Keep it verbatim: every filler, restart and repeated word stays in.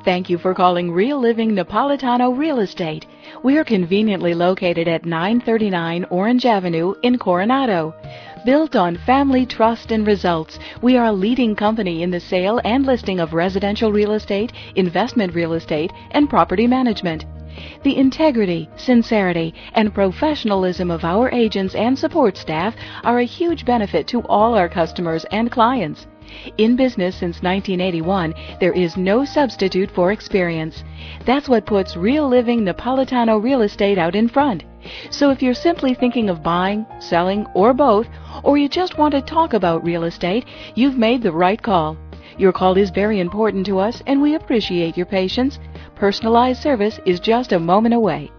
Thank you for calling Real Living Napolitano Real Estate. We are conveniently located at nine thirty-nine Orange Avenue in Coronado. Built on family trust and results, we are a leading company in the sale and listing of residential real estate, investment real estate, and property management. The integrity, sincerity, and professionalism of our agents and support staff are a huge benefit to all our customers and clients. In business since nineteen eighty-one, there is no substitute for experience. That's what puts Real Living Napolitano Real Estate out in front. So if you're simply thinking of buying, selling, or both, or you just want to talk about real estate, you've made the right call. Your call is very important to us, and we appreciate your patience. Personalized service is just a moment away.